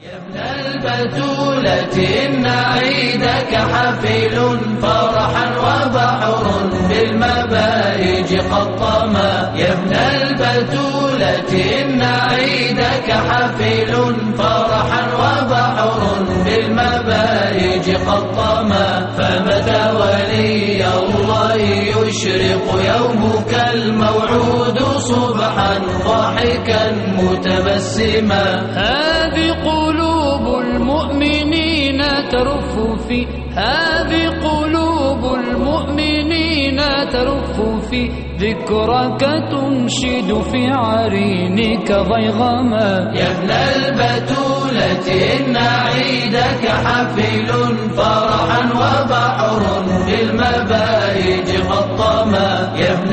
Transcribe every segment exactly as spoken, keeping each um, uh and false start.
يا ابن البتولة إن عيدك حفل فرحا وبحر بالمباهج قد طما. يا ابن البتولة إن عيدك حفل فرحا وبحر بالمباهج قد طما. فمتى ولي الله يشرق يومك الموعود صبحا ضاحكا متبسما. هذه قلوب المؤمنين ترف في هذه قلوب المؤمنين ترف في ذكرك تنشد في عرينك ضيغما. يا ابن البتولة إن عيدك حفل فرحا وبحر بالمباهج قد طما. يا ابن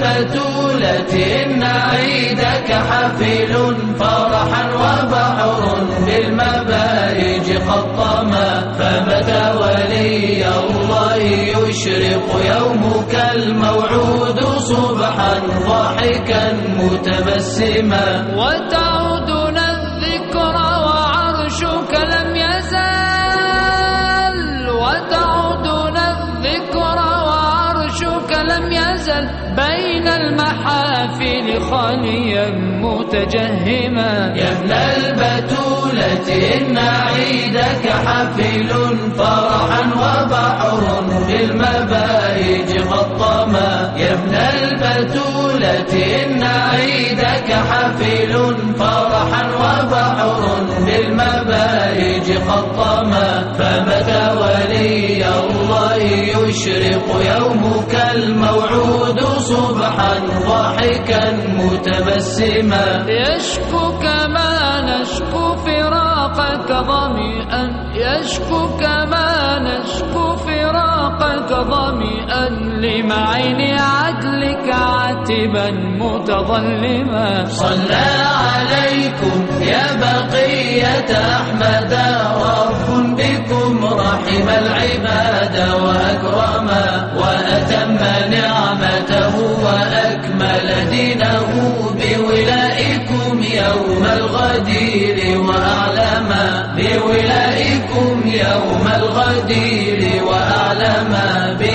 البتولة إن عيدك حفل فرحا وبحر بالمباهج قد طما. فمتى ولي الله يشرق يومك الموعود صبحا ضاحكا متبسما. وتعودنا الذكرى وعرشك لم يزل وتعودنا الذكرى وعرشك لم يزل بين المحافل خاليا متجهما. يا ابن البتولة إن عيدك حفل فرحا وبحر بالمباهج قد طما. يا ابن البتولة إن عيدك حفل فرحا وبحر بالمباهج قد طما. فمتى ولي الله يشرق يومك الموعود صبحا ضاحكا متبسما. يشكو كما نشكو فراقك ظميئا يشكو كما نشكو فراقك ظميئا لمعين عدلك عاتبا متظلما. صلى عليكم يا بقية أحمد رب بكم رحم العباد وأكرما. وأتم نعمته وأكمل دينه بولائكم يوم الغدير وأعلما. بولائكم يوم الغدير وأعلما.